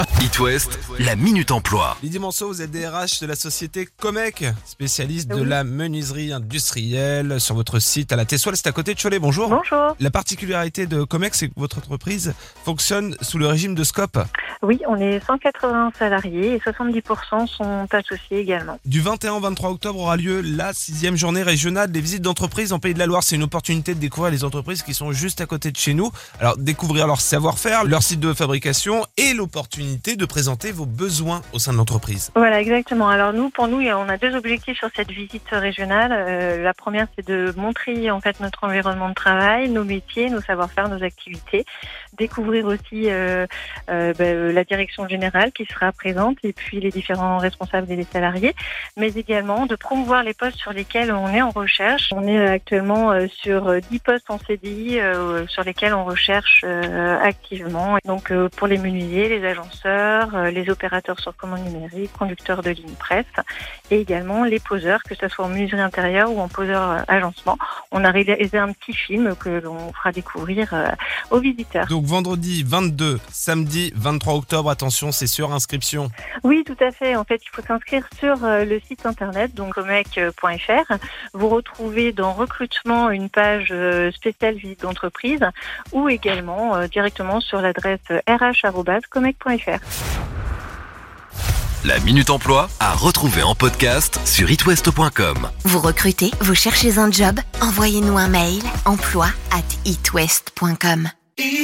It West, la Minute Emploi. Lydie Manceau, vous êtes DRH de la société Comec, spécialiste de la menuiserie industrielle sur votre site à la Tessoile, c'est à côté de Cholet. Bonjour. Bonjour. La particularité de Comec, c'est que votre entreprise fonctionne sous le régime de SCOP. Oui, on est 180 salariés et 70% sont associés également. Du 21 au 23 octobre aura lieu la 6e journée régionale des visites d'entreprises en Pays de la Loire. C'est une opportunité de découvrir les entreprises qui sont juste à côté de chez nous. Alors, découvrir leur savoir-faire, leur site de fabrication et l'opportunité de présenter vos besoins au sein de l'entreprise. Voilà, exactement. Alors pour nous, on a deux objectifs sur cette visite régionale. La première, c'est de montrer en fait notre environnement de travail, nos métiers, nos savoir-faire, nos activités. Découvrir aussi la direction générale qui sera présente et puis les différents responsables et les salariés, mais également de promouvoir les postes sur lesquels on est en recherche. On est actuellement sur 10 postes en CDI sur lesquels on recherche activement. Donc pour les menuisiers, les agenceurs, les opérateurs sur commande numérique, conducteurs de ligne presse et également les poseurs, que ce soit en menuiserie intérieure ou en poseur agencement. On a réalisé un petit film que l'on fera découvrir aux visiteurs. Donc vendredi 22, samedi 23 octobre, attention, c'est sur inscription. Oui, tout à fait. En fait, il faut s'inscrire sur le site internet, donc comec.fr. Vous retrouvez dans recrutement une page spéciale visite d'entreprise ou également directement sur l'adresse rh@comec.fr. La Minute Emploi à retrouver en podcast sur itwest.com. Vous recrutez, vous cherchez un job? Envoyez-nous un mail emploi@itwest.com.